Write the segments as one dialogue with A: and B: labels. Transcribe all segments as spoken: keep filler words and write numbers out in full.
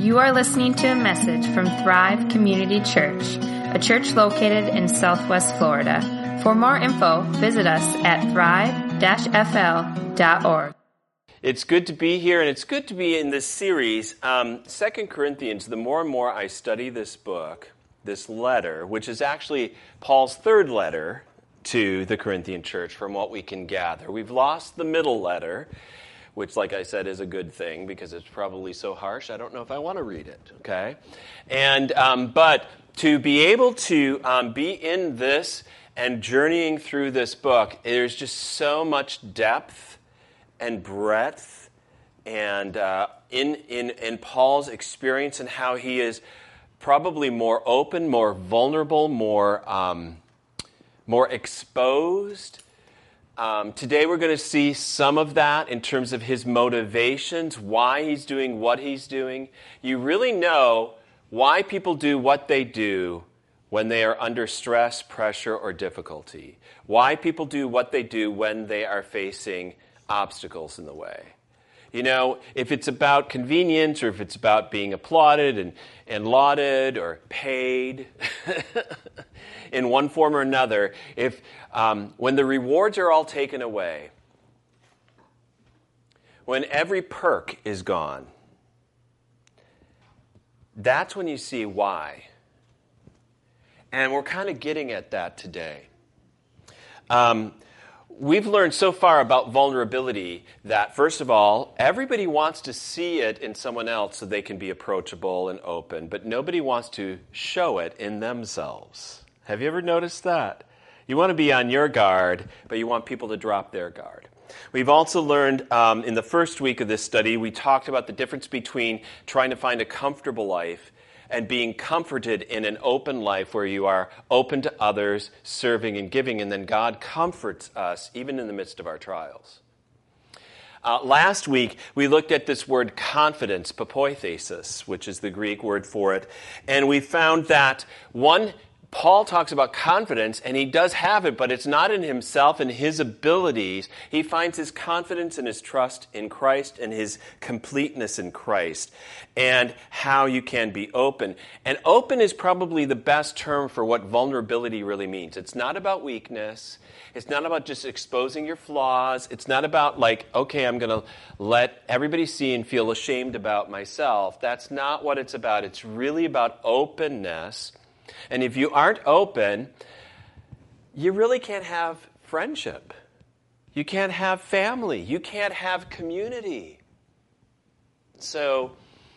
A: You are listening to a message from Thrive Community Church, a church located in Southwest Florida. For more info, visit us at thrive dash f l dot org.
B: It's good to be here, and it's good to be in this series. Um, Second Corinthians, the more and more I study this book, this letter, which is actually Paul's third letter to the Corinthian church from what we can gather. We've lost the middle letter, which, like I said, is a good thing because it's probably so harsh, I don't know if I want to read it, okay? And um, but to be able to um, be in this and journeying through this book, there's just so much depth and breadth and uh, in, in, in Paul's experience and how he is probably more open, more vulnerable, more, um, more exposed. Um, today we're going to see some of that in terms of his motivations, why he's doing what he's doing. You really know why people do what they do when they are under stress, pressure, or difficulty. Why people do what they do when they are facing obstacles in the way. You know, if it's about convenience or if it's about being applauded and, and lauded or paid in one form or another, if um, when the rewards are all taken away, when every perk is gone, that's when you see why. And we're kind of getting at that today. Um, We've learned so far about vulnerability that, first of all, everybody wants to see it in someone else so they can be approachable and open, but nobody wants to show it in themselves. Have you ever noticed that? You want to be on your guard, but you want people to drop their guard. We've also learned um, in the first week of this study, we talked about the difference between trying to find a comfortable life and being comforted in an open life where you are open to others, serving and giving, and then God comforts us even in the midst of our trials. Uh, last week, we looked at this word confidence, papoithesis, which is the Greek word for it, and we found that one, Paul talks about confidence, and he does have it, but it's not in himself and his abilities. He finds his confidence and his trust in Christ and his completeness in Christ and how you can be open. And open is probably the best term for what vulnerability really means. It's not about weakness. It's not about just exposing your flaws. It's not about like, okay, I'm going to let everybody see and feel ashamed about myself. That's not what it's about. It's really about openness. And if you aren't open, you really can't have friendship. You can't have family. You can't have community. So,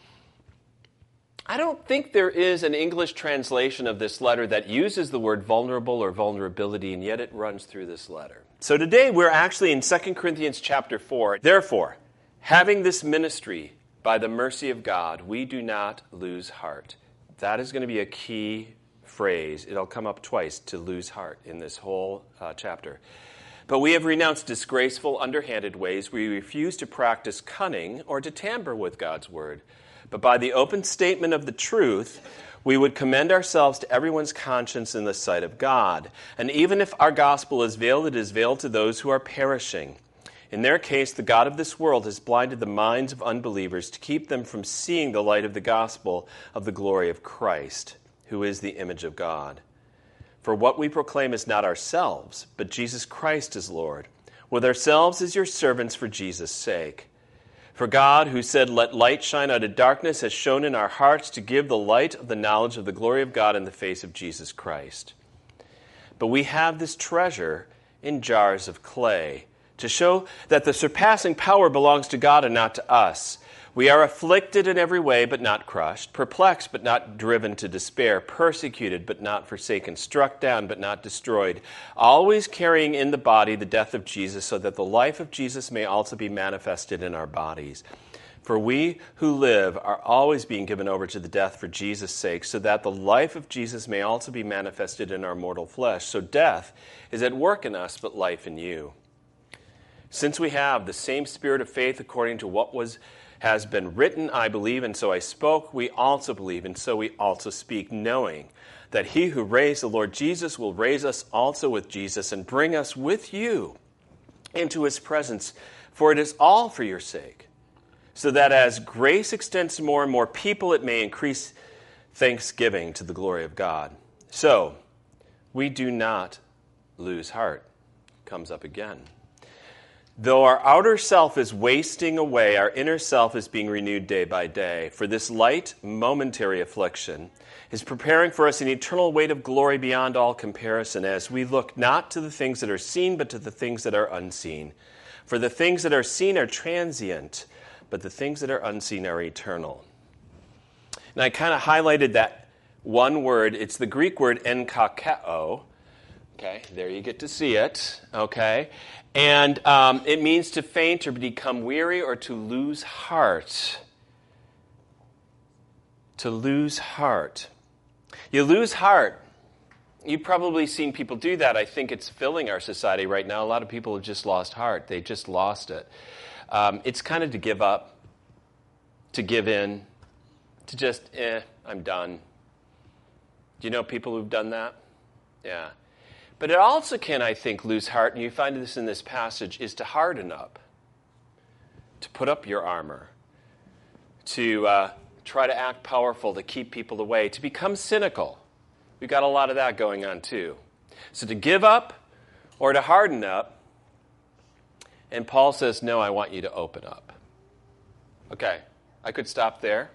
B: I don't think there is an English translation of this letter that uses the word vulnerable or vulnerability, and yet it runs through this letter. So today we're actually in Second Corinthians chapter four. Therefore, having this ministry by the mercy of God, we do not lose heart. That is going to be a key phrase. It'll come up twice, to lose heart, in this whole uh, chapter. But we have renounced disgraceful, underhanded ways. We refuse to practice cunning or to tamper with God's word. But by the open statement of the truth, we would commend ourselves to everyone's conscience in the sight of God. And even if our gospel is veiled, it is veiled to those who are perishing. In their case, the God of this world has blinded the minds of unbelievers to keep them from seeing the light of the gospel of the glory of Christ, who is the image of God. For what we proclaim is not ourselves, but Jesus Christ is Lord, with ourselves as your servants for Jesus' sake. For God, who said, "Let light shine out of darkness," has shone in our hearts to give the light of the knowledge of the glory of God in the face of Jesus Christ. But we have this treasure in jars of clay, to show that the surpassing power belongs to God and not to us. We are afflicted in every way, but not crushed, perplexed, but not driven to despair, persecuted, but not forsaken, struck down, but not destroyed, always carrying in the body the death of Jesus, so that the life of Jesus may also be manifested in our bodies. For we who live are always being given over to the death for Jesus' sake, so that the life of Jesus may also be manifested in our mortal flesh. So death is at work in us, but life in you. Since we have the same spirit of faith according to what was has been written, I believe, and so I spoke, we also believe, and so we also speak, knowing that he who raised the Lord Jesus will raise us also with Jesus and bring us with you into his presence, for it is all for your sake. so that as grace extends to more and more people, it may increase thanksgiving to the glory of God. So, we do not lose heart. Comes up again. Though our outer self is wasting away, our inner self is being renewed day by day. For this light, momentary affliction is preparing for us an eternal weight of glory beyond all comparison, as we look not to the things that are seen, but to the things that are unseen. For the things that are seen are transient, but the things that are unseen are eternal. And I kind of highlighted that one word. It's the Greek word enkakeo. Okay, there you get to see it. Okay, and um, it means to faint or become weary or to lose heart. To lose heart. You lose heart. You've probably seen people do that. I think it's filling our society right now. A lot of people have just lost heart. They just lost it. Um, it's kind of to give up, to give in, to just, eh, I'm done. Do you know people who've done that? Yeah. But it also can, I think, lose heart, and you find this in this passage, is to harden up, to put up your armor, to uh, try to act powerful, to keep people away, to become cynical. We've got a lot of that going on, too. So to give up or to harden up, and Paul says, no, I want you to open up. Okay, I could stop there.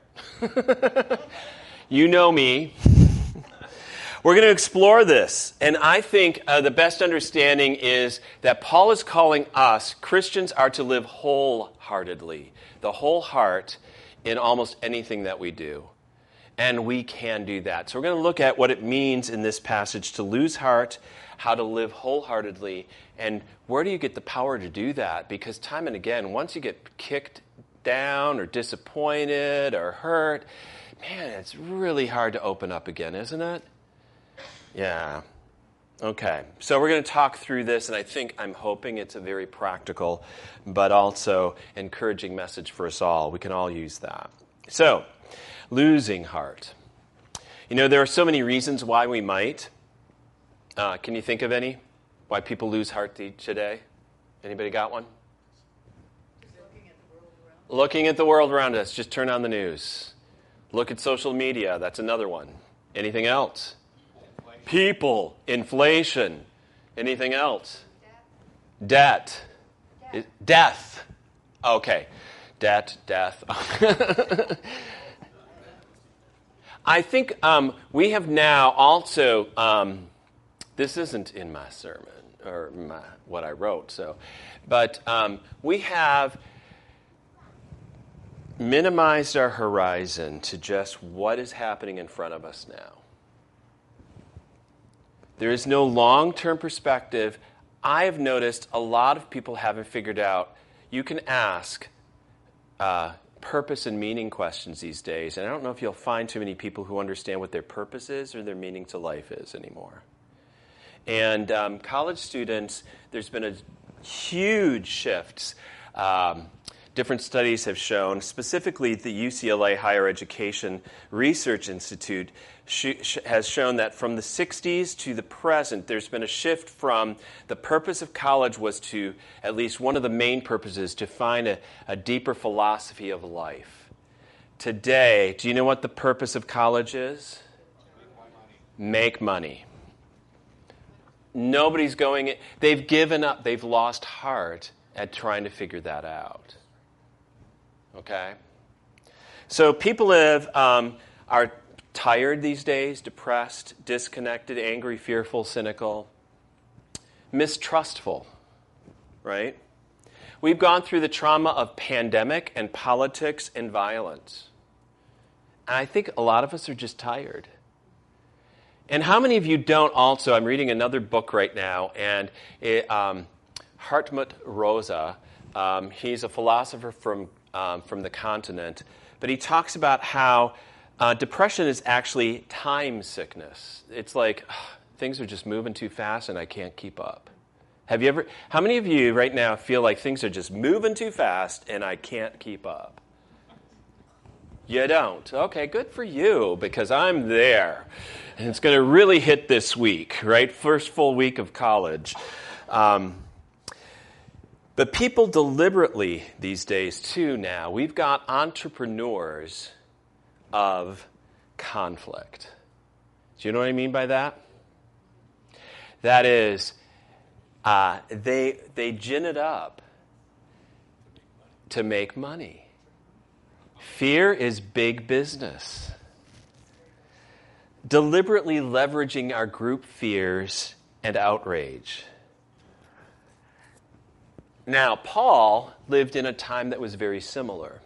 B: You know me. We're going to explore this, and I think uh, the best understanding is that Paul is calling us, Christians are to live wholeheartedly, the whole heart in almost anything that we do, and we can do that. So we're going to look at what it means in this passage to lose heart, how to live wholeheartedly, and where do you get the power to do that? Because time and again, once you get kicked down or disappointed or hurt, man, it's really hard to open up again, isn't it? Yeah. Okay. So we're going to talk through this, and I think, I'm hoping it's a very practical, but also encouraging message for us all. We can all use that. So, losing heart. You know, there are so many reasons why we might. Uh, can you think of any? Why people lose heart today? Anybody got one? Looking at the world around us. Looking at the world around us. Just turn on the news. Look at social media. That's another one. Anything else? People, inflation, anything else? Debt. Debt. Death. Okay. Debt, death. I think um, we have now also, um, this isn't in my sermon, or my, what I wrote, so, but um, we have minimized our horizon to just what is happening in front of us now. There is no long-term perspective. I have noticed a lot of people haven't figured out, you can ask uh, purpose and meaning questions these days, and I don't know if you'll find too many people who understand what their purpose is or their meaning to life is anymore. And um, college students, there's been a huge shift. Um, different studies have shown, specifically the U C L A Higher Education Research Institute has shown that from the sixties to the present, there's been a shift from the purpose of college was to, at least one of the main purposes, to find a, a deeper philosophy of life. Today, do you know what the purpose of college is? Make money. Nobody's going, they've given up, they've lost heart at trying to figure that out. Okay? So people have, um, are tired these days, depressed, disconnected, angry, fearful, cynical, mistrustful, right? We've gone through the trauma of pandemic and politics and violence. And I think a lot of us are just tired. And how many of you don't also, I'm reading another book right now, and it, um, Hartmut Rosa, um, he's a philosopher from, um, from the continent, but he talks about how Uh, depression is actually time sickness. It's like ugh, things are just moving too fast and I can't keep up. Have you ever? How many of you right now feel like things are just moving too fast and I can't keep up? You don't. Okay, good for you, because I'm there, and it's going to really hit this week, right? First full week of college. Um, But people deliberately these days, too, now, we've got entrepreneurs of conflict. Do you know what I mean by that? That is, uh, they they gin it up to make money. Fear is big business. Deliberately leveraging our group fears and outrage. Now, Paul lived in a time that was very similar.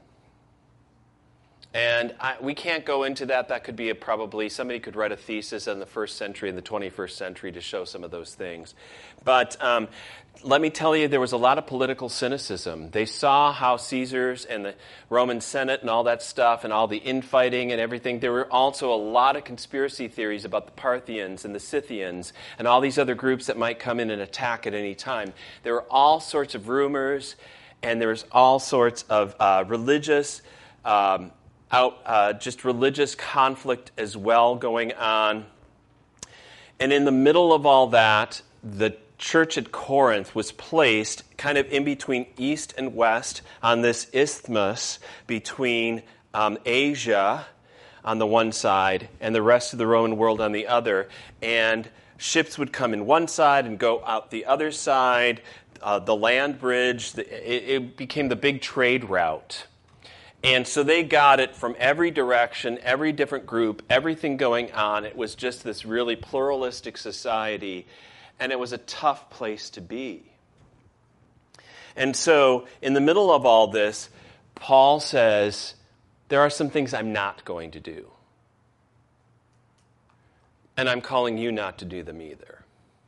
B: And I, we can't go into that. That could be a probably, somebody could write a thesis in the first century and the twenty-first century to show some of those things. But um, let me tell you, there was a lot of political cynicism. They saw how Caesars and the Roman Senate and all that stuff and all the infighting and everything. There were also a lot of conspiracy theories about the Parthians and the Scythians and all these other groups that might come in and attack at any time. There were all sorts of rumors, and there was all sorts of uh, religious um Out, uh, just religious conflict as well going on. And in the middle of all that, the church at Corinth was placed kind of in between east and west on this isthmus between um, Asia on the one side and the rest of the Roman world on the other. And ships would come in one side and go out the other side. Uh, the land bridge, the, it, it became the big trade route. And so they got it from every direction, every different group, everything going on. It was just this really pluralistic society, and it was a tough place to be. And so in the middle of all this, Paul says, there are some things I'm not going to do. And I'm calling you not to do them either.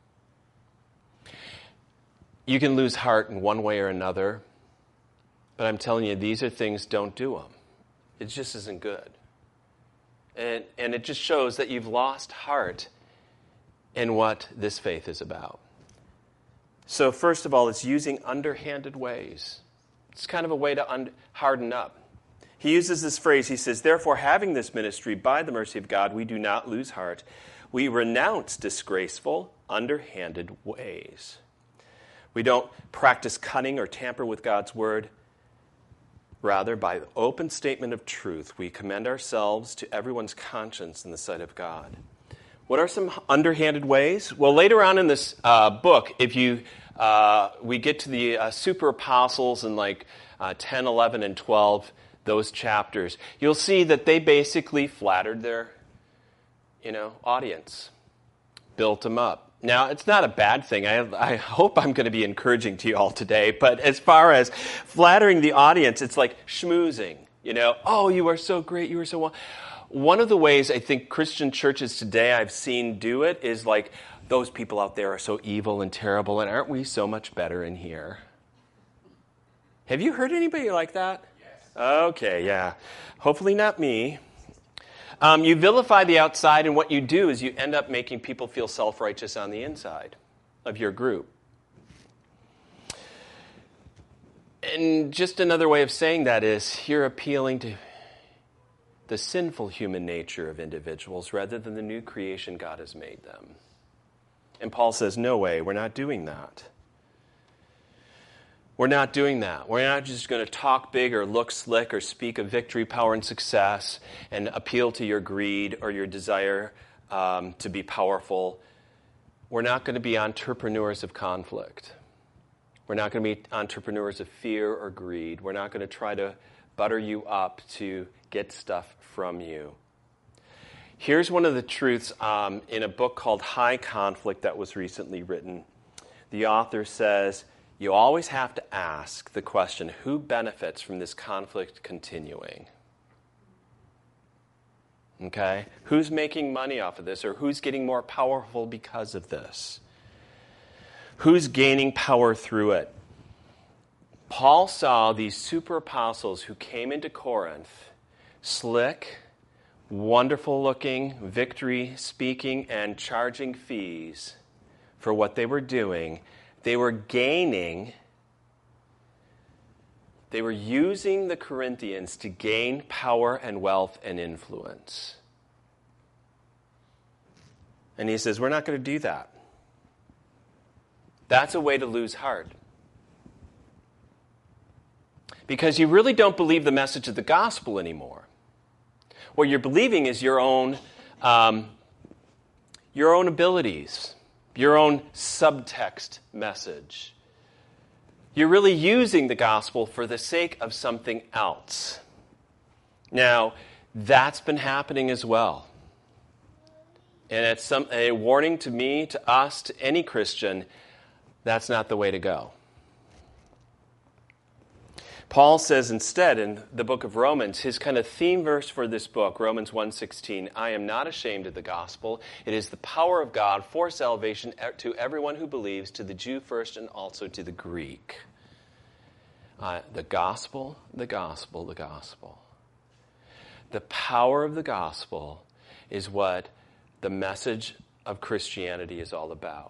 B: You can lose heart in one way or another. But I'm telling you, these are things, don't do them. It just isn't good. And, and it just shows that you've lost heart in what this faith is about. So first of all, it's using underhanded ways. It's kind of a way to un- harden up. He uses this phrase, he says, therefore, having this ministry by the mercy of God, we do not lose heart. We renounce disgraceful, underhanded ways. We don't practice cunning or tamper with God's word. Rather, by the open statement of truth, we commend ourselves to everyone's conscience in the sight of God. What are some underhanded ways? Well, later on in this uh, book, if you uh, we get to the uh, super apostles in like uh, ten, eleven, and twelve, those chapters, you'll see that they basically flattered their, you know, audience, built them up. Now, it's not a bad thing. I, I hope I'm going to be encouraging to you all today. But as far as flattering the audience, it's like schmoozing. You know, oh, you are so great. You are so well. One of the ways I think Christian churches today I've seen do it is like, those people out there are so evil and terrible, and aren't we so much better in here? Have you heard anybody like that? Yes. Okay, yeah. Hopefully not me. Um, you vilify the outside, and what you do is you end up making people feel self-righteous on the inside of your group. And just another way of saying that is you're appealing to the sinful human nature of individuals rather than the new creation God has made them. And Paul says, no way, we're not doing that. We're not doing that. We're not just going to talk big or look slick or speak of victory, power, and success and appeal to your greed or your desire um, to be powerful. We're not going to be entrepreneurs of conflict. We're not going to be entrepreneurs of fear or greed. We're not going to try to butter you up to get stuff from you. Here's one of the truths um, in a book called High Conflict that was recently written. The author says, you always have to ask the question, who benefits from this conflict continuing? Okay? Who's making money off of this, or who's getting more powerful because of this? Who's gaining power through it? Paul saw these super apostles who came into Corinth, slick, wonderful looking, victory speaking, and charging fees for what they were doing. They were gaining, they were using the Corinthians to gain power and wealth and influence. And he says, we're not going to do that. That's a way to lose heart. because you really don't believe the message of the gospel anymore. What you're believing is your own, um, your own abilities, your own subtext message. You're really using the gospel for the sake of something else. Now, that's been happening as well. And it's some, a warning to me, to us, to any Christian, that's not the way to go. Paul says instead in the book of Romans, his kind of theme verse for this book, Romans one sixteen, I am not ashamed of the gospel. It is the power of God for salvation to everyone who believes, to the Jew first and also to the Greek. Uh, the gospel, the gospel, the gospel. The power of the gospel is what the message of Christianity is all about.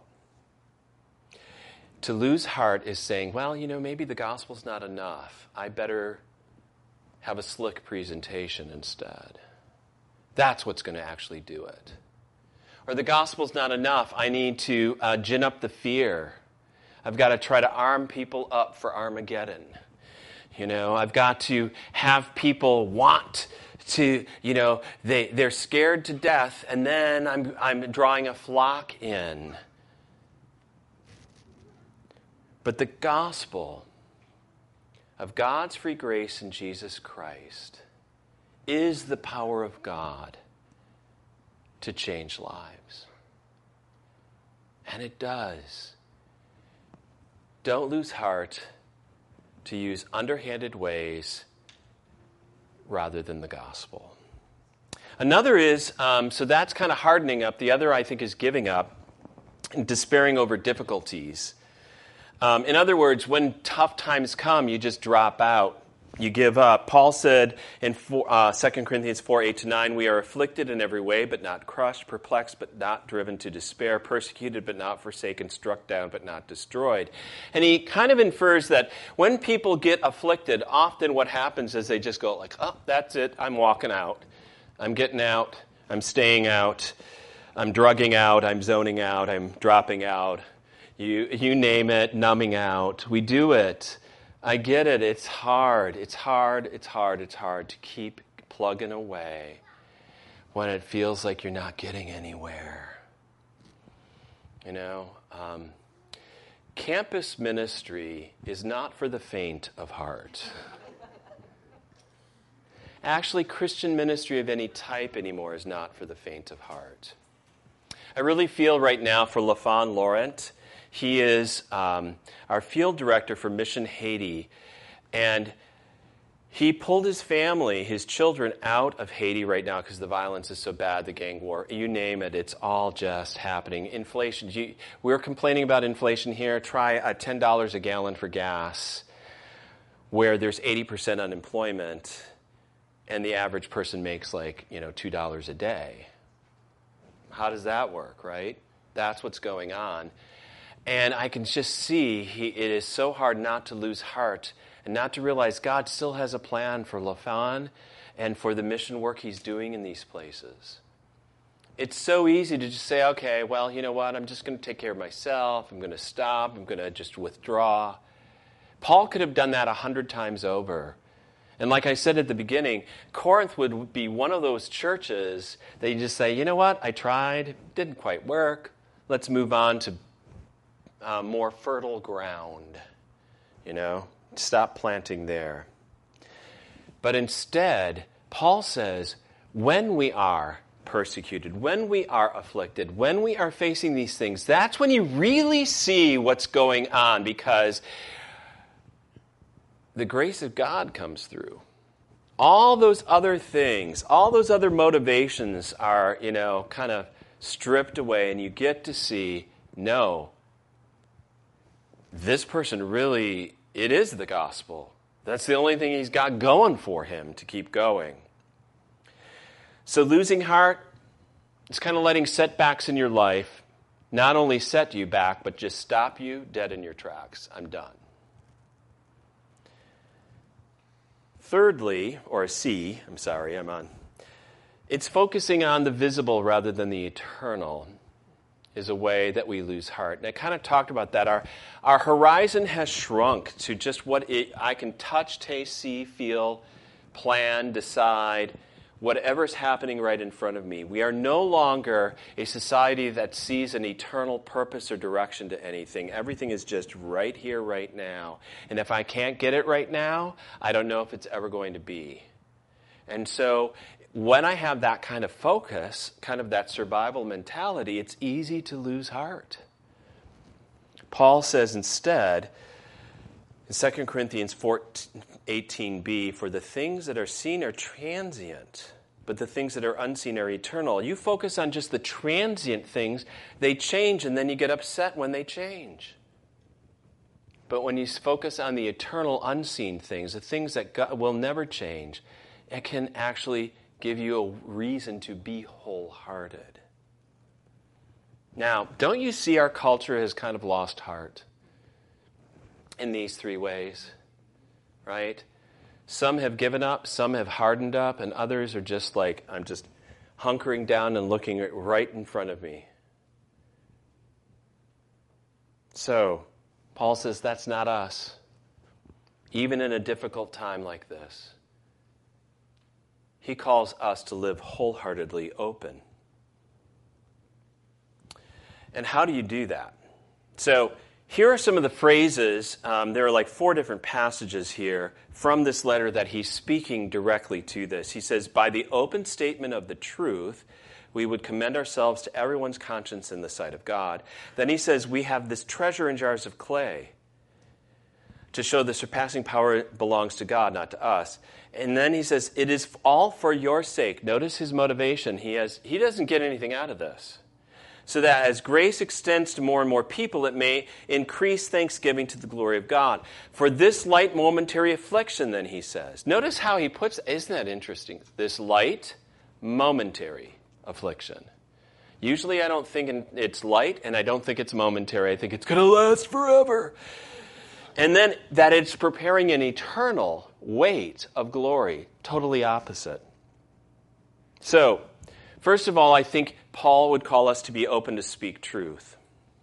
B: To lose heart is saying, well, you know, maybe the gospel's not enough. I better have a slick presentation instead. That's what's going to actually do it. Or the gospel's not enough. I need to uh, gin up the fear. I've got to try to arm people up for Armageddon. You know, I've got to have people want to, you know, they, they're scared to death, and then I'm, I'm drawing a flock in. But the gospel of God's free grace in Jesus Christ is the power of God to change lives. And it does. Don't lose heart to use underhanded ways rather than the gospel. Another is, um, so that's kind of hardening up. The other, I think, is giving up and despairing over difficulties. Um, in other words, when tough times come, you just drop out. You give up. Paul said in four, uh, Second Corinthians four, eight to nine, we are afflicted in every way, but not crushed, perplexed, but not driven to despair, persecuted, but not forsaken, struck down, but not destroyed. And he kind of infers that when people get afflicted, often what happens is they just go like, oh, that's it, I'm walking out. I'm getting out. I'm staying out. I'm drugging out. I'm zoning out. I'm dropping out. You you name it, numbing out. We do it. I get it. It's hard. It's hard. It's hard. It's hard to keep plugging away when it feels like you're not getting anywhere. You know, um, campus ministry is not for the faint of heart. Actually, Christian ministry of any type anymore is not for the faint of heart. I really feel right now for LaFon Laurent. He is um, our field director for Mission Haiti, and he pulled his family, his children, out of Haiti right now because the violence is so bad, the gang war, you name it, it's all just happening. Inflation, you, we're complaining about inflation here. Try uh, ten dollars a gallon for gas, where there's eighty percent unemployment, and the average person makes like, you know, two dollars a day. How does that work, right? That's what's going on. And I can just see he, it is so hard not to lose heart and not to realize God still has a plan for LaFon and for the mission work he's doing in these places. It's so easy to just say, okay, well, you know what, I'm just going to take care of myself. I'm going to stop. I'm going to just withdraw. Paul could have done that a hundred times over. And like I said at the beginning, Corinth would be one of those churches that you just say, you know what, I tried, it didn't quite work. Let's move on to Uh, more fertile ground, you know, stop planting there. But instead, Paul says, when we are persecuted, when we are afflicted, when we are facing these things, that's when you really see what's going on, because the grace of God comes through. All those other things, all those other motivations are, you know, kind of stripped away, and you get to see, no, this person really, it is the gospel. That's the only thing he's got going for him to keep going. So losing heart, it's kind of letting setbacks in your life not only set you back, but just stop you dead in your tracks. I'm done. Thirdly, or C, I'm sorry, I'm on. It's focusing on the visible rather than the eternal. is a way that we lose heart. And I kind of talked about that. Our, our horizon has shrunk to just what it, I can touch, taste, see, feel, plan, decide, whatever's happening right in front of me. We are no longer a society that sees an eternal purpose or direction to anything. Everything is just right here, right now. And if I can't get it right now, I don't know if it's ever going to be. And so when I have that kind of focus, kind of that survival mentality, it's easy to lose heart. Paul says instead, in Second Corinthians four eighteen b, for the things that are seen are transient, but the things that are unseen are eternal. You focus on just the transient things, they change, and then you get upset when they change. But when you focus on the eternal, unseen things, the things that God will never change, it can actually give you a reason to be wholehearted. Now, don't you see our culture has kind of lost heart in these three ways, right? Some have given up, some have hardened up, and others are just like, I'm just hunkering down and looking right in front of me. So, Paul says that's not us, even in a difficult time like this. He calls us to live wholeheartedly open. And how do you do that? So here are some of the phrases. Um, there are like four different passages here from this letter that he's speaking directly to this. He says, by the open statement of the truth, we would commend ourselves to everyone's conscience in the sight of God. Then he says, we have this treasure in jars of clay to show the surpassing power belongs to God, not to us. And then he says, it is all for your sake. Notice his motivation. He has he doesn't get anything out of this. So that as grace extends to more and more people, it may increase thanksgiving to the glory of God. For this light momentary affliction, then he says. Notice how he puts, isn't that interesting? This light momentary affliction. Usually I don't think it's light, and I don't think it's momentary. I think it's going to last forever. And then that it's preparing an eternal weight of glory. Totally opposite. So, first of all, I think Paul would call us to be open to speak truth.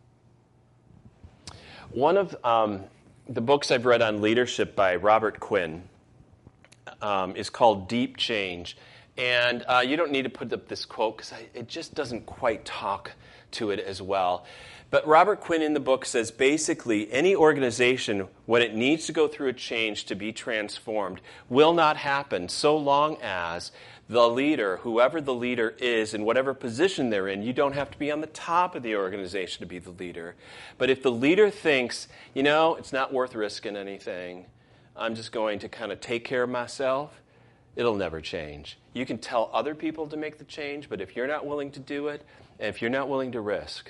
B: One of um, the books I've read on leadership by Robert Quinn um, is called Deep Change. And uh, you don't need to put up this quote because it just doesn't quite talk to it as well. But Robert Quinn in the book says basically any organization, when it needs to go through a change to be transformed, will not happen so long as the leader, whoever the leader is, in whatever position they're in, you don't have to be on the top of the organization to be the leader. But if the leader thinks, you know, it's not worth risking anything, I'm just going to kind of take care of myself, it'll never change. You can tell other people to make the change, but if you're not willing to do it, and if you're not willing to risk.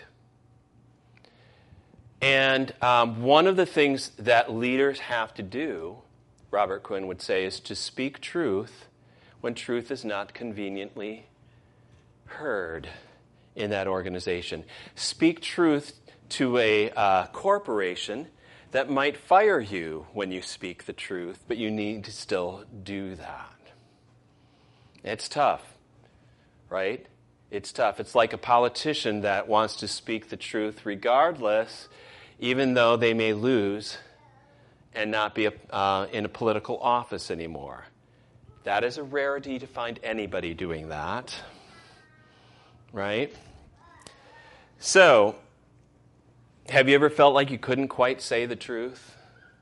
B: And um, one of the things that leaders have to do, Robert Quinn would say, is to speak truth when truth is not conveniently heard in that organization. Speak truth to a uh, corporation that might fire you when you speak the truth, but you need to still do that. It's tough, right? It's tough. It's like a politician that wants to speak the truth regardless, even though they may lose and not be a, uh, in a political office anymore. That is a rarity to find anybody doing that, right? So, have you ever felt like you couldn't quite say the truth?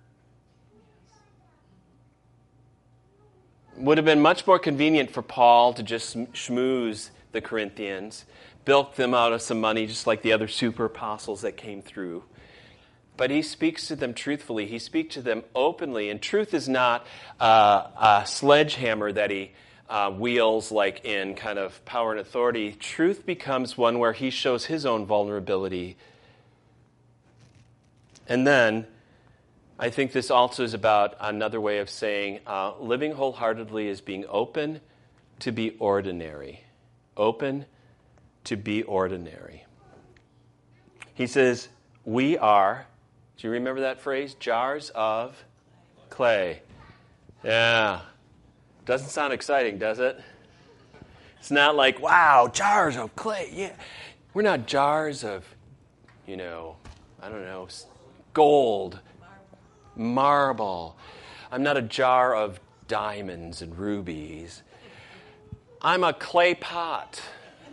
B: Would have been much more convenient for Paul to just schmooze the Corinthians, bilk them out of some money just like the other super apostles that came through. But he speaks to them truthfully. He speaks to them openly. And truth is not uh, a sledgehammer that he uh, wields like in kind of Power and Authority. Truth becomes one where he shows his own vulnerability. And then I think this also is about another way of saying uh, living wholeheartedly is being open to be ordinary. Open to be ordinary. He says, we are... Do you remember that phrase? Jars of clay. Yeah. Doesn't sound exciting, does it? It's not like, wow, jars of clay. Yeah. We're not jars of, you know, I don't know, gold, marble. I'm not a jar of diamonds and rubies. I'm a clay pot.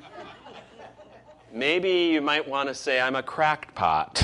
B: Maybe you might want to say I'm a cracked pot.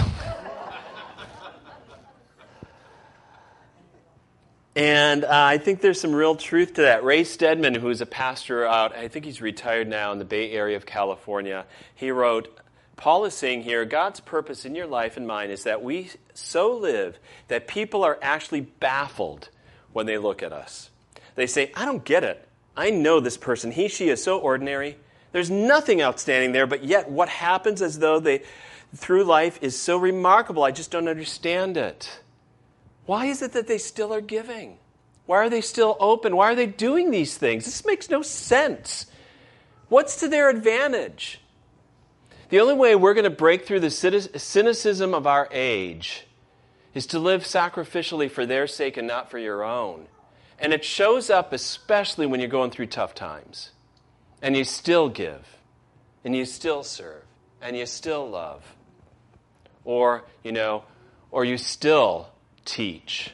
B: And uh, I think there's some real truth to that. Ray Stedman, who's a pastor out, I think he's retired now in the Bay Area of California, he wrote, Paul is saying here, God's purpose in your life and mine is that we so live that people are actually baffled when they look at us. They say, I don't get it. I know this person. He, she is so ordinary. There's nothing outstanding there, but yet what happens as though they, through life is so remarkable. I just don't understand it. Why is it that they still are giving? Why are they still open? Why are they doing these things? This makes no sense. What's to their advantage? The only way we're going to break through the cynicism of our age is to live sacrificially for their sake and not for your own. And it shows up especially when you're going through tough times. And you still give. And you still serve. And you still love. Or, you know, or you still teach.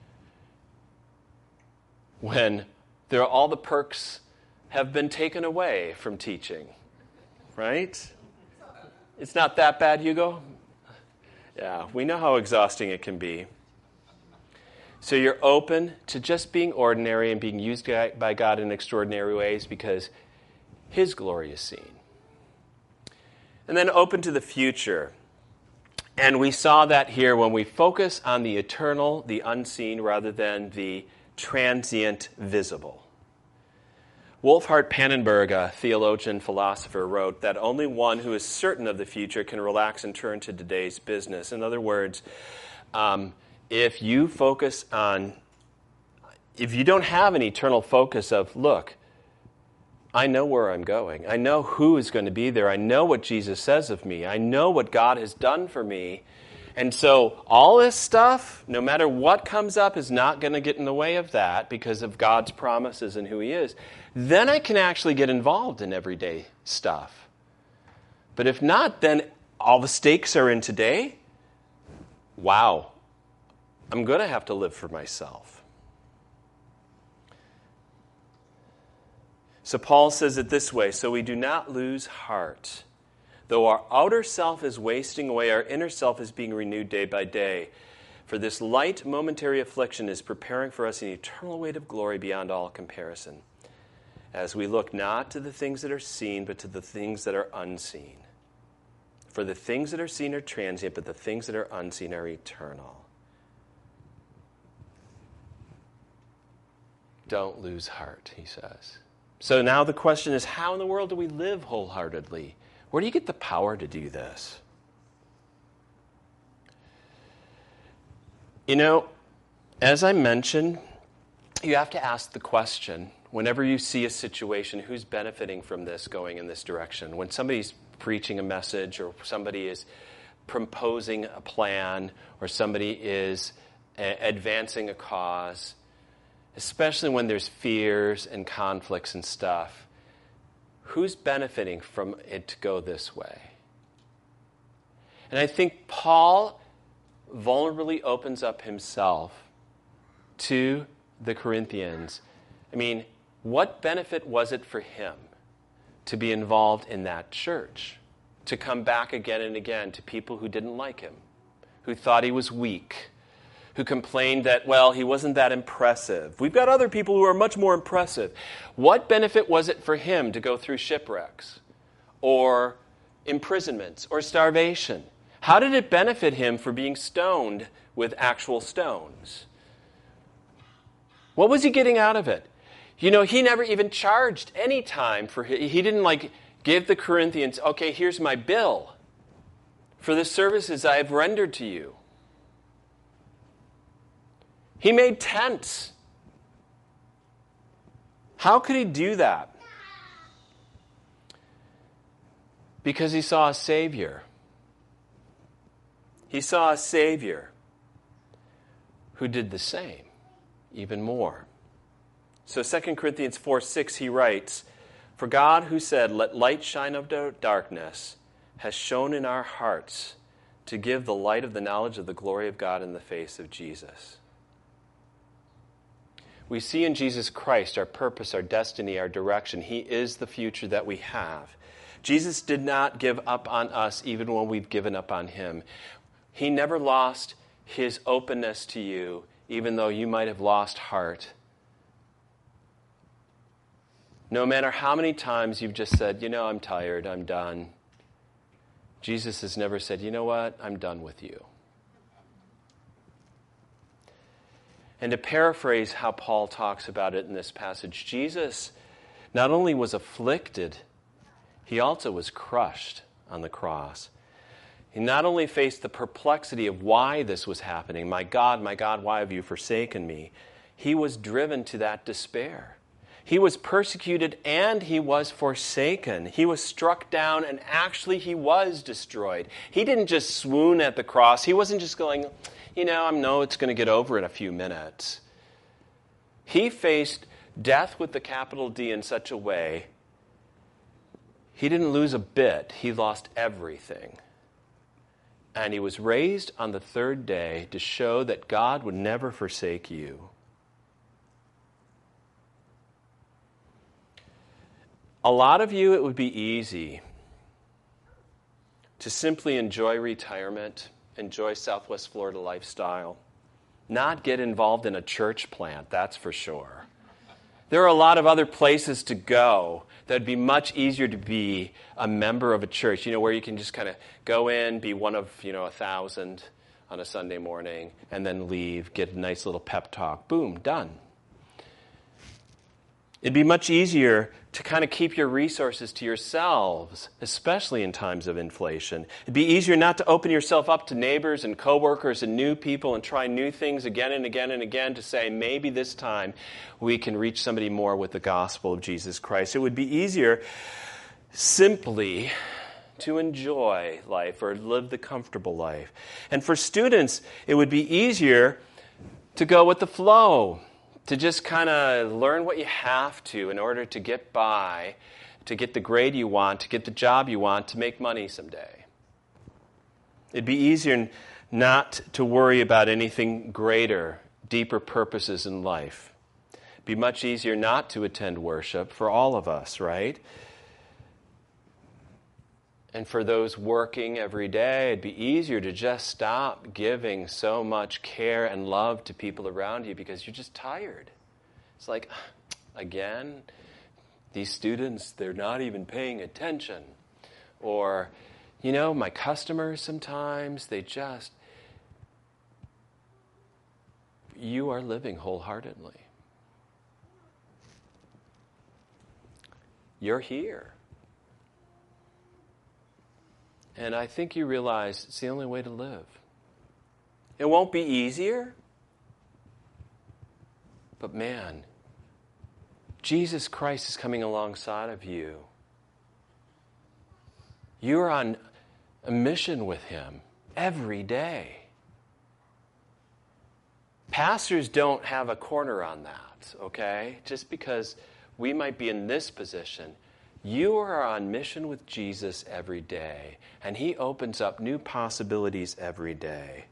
B: When there are all the perks have been taken away from teaching. Right? It's not that bad, Hugo? Yeah, we know how exhausting it can be. So you're open to just being ordinary and being used by God in extraordinary ways because His glory is seen. And then open to the future. And we saw that here when we focus on the eternal, the unseen, rather than the transient, visible. Wolfhart Pannenberg, a theologian, philosopher, wrote that only one who is certain of the future can relax and turn to today's business. In other words, um, if you focus on, if you don't have an eternal focus of, look, I know where I'm going. I know who is going to be there. I know what Jesus says of me. I know what God has done for me. And so all this stuff, no matter what comes up, is not going to get in the way of that because of God's promises and who He is. Then I can actually get involved in everyday stuff. But if not, then all the stakes are in today. Wow. I'm going to have to live for myself. So Paul says it this way, so we do not lose heart. Though our outer self is wasting away, our inner self is being renewed day by day. For this light momentary affliction is preparing for us an eternal weight of glory beyond all comparison, as we look not to the things that are seen, but to the things that are unseen. For the things that are seen are transient, but the things that are unseen are eternal. Don't lose heart, he says. So now the question is, how in the world do we live wholeheartedly? Where do you get the power to do this? You know, as I mentioned, you have to ask the question, whenever you see a situation, who's benefiting from this going in this direction? When somebody's preaching a message or somebody is proposing a plan or somebody is advancing a cause, especially when there's fears and conflicts and stuff, who's benefiting from it to go this way? And I think Paul vulnerably opens up himself to the Corinthians. I mean, what benefit was it for him to be involved in that church? To come back again and again to people who didn't like him, who thought he was weak, who complained that, well, he wasn't that impressive. We've got other people who are much more impressive. What benefit was it for him to go through shipwrecks or imprisonments or starvation? How did it benefit him for being stoned with actual stones? What was he getting out of it? You know, he never even charged any time for it. He didn't like give the Corinthians, okay, here's my bill for the services I have rendered to you. He made tents. How could he do that? Because he saw a Savior. He saw a Savior who did the same, even more. So Second Corinthians four six, he writes, "For God who said, 'Let light shine out of darkness,' has shone in our hearts to give the light of the knowledge of the glory of God in the face of Jesus. We see in Jesus Christ our purpose, our destiny, our direction. He is the future that we have. Jesus did not give up on us even when we've given up on him. He never lost his openness to you, even though you might have lost heart. No matter how many times you've just said, you know, I'm tired, I'm done. Jesus has never said, you know what, I'm done with you. And to paraphrase how Paul talks about it in this passage, Jesus not only was afflicted, he also was crushed on the cross. He not only faced the perplexity of why this was happening, my God, my God, why have you forsaken me? He was driven to that despair. He was persecuted and he was forsaken. He was struck down and actually he was destroyed. He didn't just swoon at the cross. He wasn't just going, you know, I know it's going to get over in a few minutes. He faced death with the capital D in such a way, he didn't lose a bit. He lost everything. And he was raised on the third day to show that God would never forsake you. A lot of you, it would be easy to simply enjoy retirement, enjoy Southwest Florida lifestyle, not get involved in a church plant, that's for sure. There are a lot of other places to go that would be much easier to be a member of a church, you know, where you can just kind of go in, be one of, you know, a thousand on a Sunday morning, and then leave, get a nice little pep talk. Boom, done. It'd be much easier to kind of keep your resources to yourselves, especially in times of inflation. It'd be easier not to open yourself up to neighbors and coworkers and new people and try new things again and again and again to say, maybe this time we can reach somebody more with the gospel of Jesus Christ. It would be easier simply to enjoy life or live the comfortable life. And for students, it would be easier to go with the flow, to just kind of learn what you have to in order to get by, to get the grade you want, to get the job you want, to make money someday. It'd be easier not to worry about anything greater, deeper purposes in life. It'd be much easier not to attend worship for all of us, right? And for those working every day, it'd be easier to just stop giving so much care and love to people around you because you're just tired. It's like, again, these students, they're not even paying attention. Or, you know, my customers sometimes, they just... You are living wholeheartedly. You're here. And I think you realize it's the only way to live. It won't be easier. But man, Jesus Christ is coming alongside of you. You're on a mission with him every day. Pastors don't have a corner on that, okay? Just because we might be in this position, you are on mission with Jesus every day, and he opens up new possibilities every day.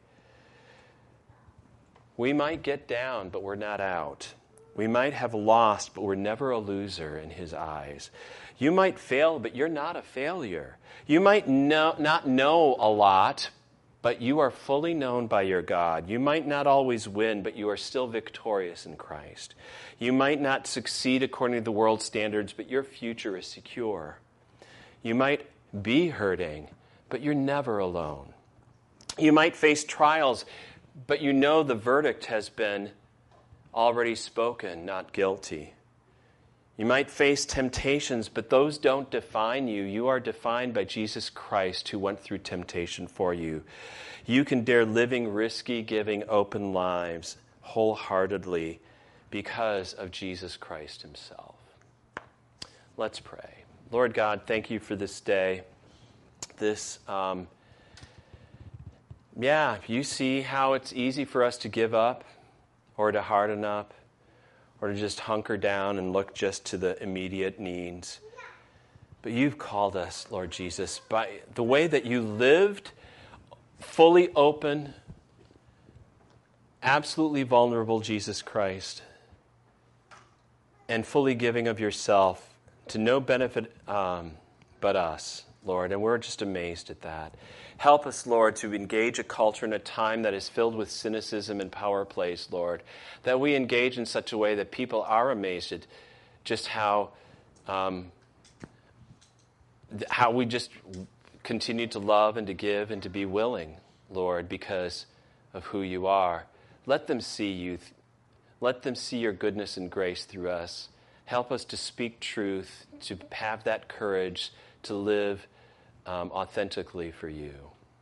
B: We might get down, but we're not out. We might have lost, but we're never a loser in his eyes. You might fail, but you're not a failure. You might know, not know a lot, but you are fully known by your God. You might not always win, but you are still victorious in Christ. You might not succeed according to the world's standards, but your future is secure. You might be hurting, but you're never alone. You might face trials, but you know the verdict has been already spoken, not guilty. You might face temptations, but those don't define you. You are defined by Jesus Christ, who went through temptation for you. You can dare living, risky, giving, open lives wholeheartedly because of Jesus Christ himself. Let's pray. Lord God, thank you for this day. This, um, yeah, you see how it's easy for us to give up or to harden up, or to just hunker down and look just to the immediate needs. But you've called us, Lord Jesus, by the way that you lived, fully open, absolutely vulnerable Jesus Christ, and fully giving of yourself to no benefit um, but us, Lord. And we're just amazed at that. Help us, Lord, to engage a culture in a time that is filled with cynicism and power plays, Lord, that we engage in such a way that people are amazed at just how um, how we just continue to love and to give and to be willing, Lord, because of who you are. Let them see you. Let them see your goodness and grace through us. Help us to speak truth, to have that courage to live um, authentically for you.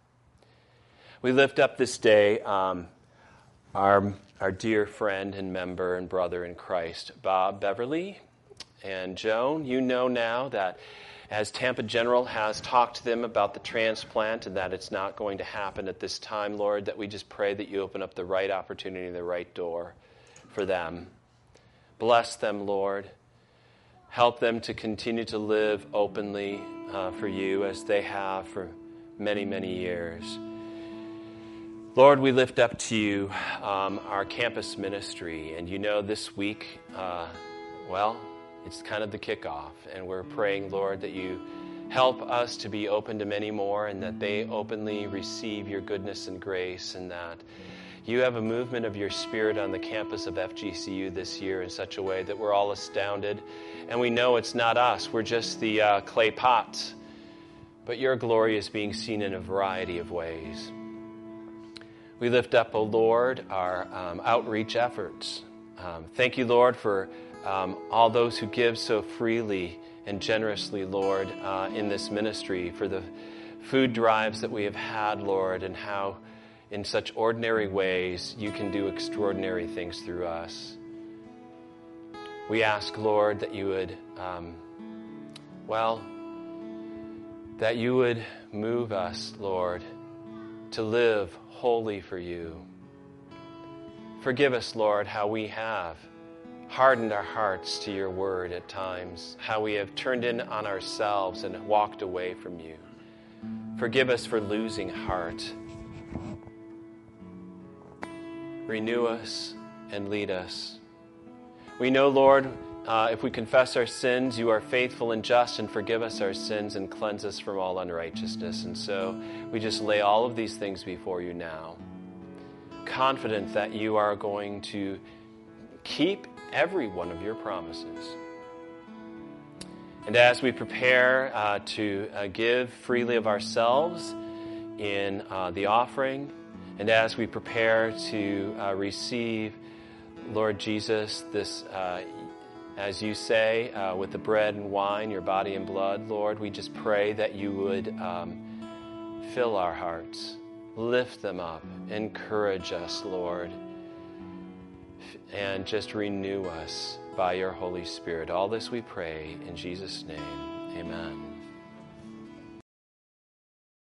B: We lift up this day um, our, our dear friend and member and brother in Christ, Bob Beverly. And Joan, you know now that as Tampa General has talked to them about the transplant and that it's not going to happen at this time, Lord, that we just pray that you open up the right opportunity, the right door for them. Bless them, Lord. Help them to continue to live openly uh, for you as they have for many, many years. Lord, we lift up to you um, our campus ministry. And you know this week, uh, well, it's kind of the kickoff. And we're praying, Lord, that you help us to be open to many more and that they openly receive your goodness and grace, and that you have a movement of your Spirit on the campus of F G C U this year in such a way that we're all astounded. And we know it's not us. We're just the uh, clay pots. But your glory is being seen in a variety of ways. We lift up, O Lord, our um, outreach efforts. Um, thank you, Lord, for um, all those who give so freely and generously, Lord, uh, in this ministry, for the food drives that we have had, Lord, and how in such ordinary ways you can do extraordinary things through us. We ask, Lord, that you would, um, well, that you would move us, Lord, to live wholly for you. Forgive us, Lord, how we have hardened our hearts to your word at times, how we have turned in on ourselves and walked away from you. Forgive us for losing heart. Renew us and lead us. We know, Lord, uh, if we confess our sins, you are faithful and just and forgive us our sins and cleanse us from all unrighteousness. And so we just lay all of these things before you now, confident that you are going to keep every one of your promises. And as we prepare uh, to uh, give freely of ourselves in uh, the offering, and as we prepare to uh, receive, Lord Jesus, this, uh, as you say, uh, with the bread and wine, your body and blood, Lord, we just pray that you would um, fill our hearts, lift them up, encourage us, Lord, and just renew us by your Holy Spirit. All this we pray in Jesus' name. Amen.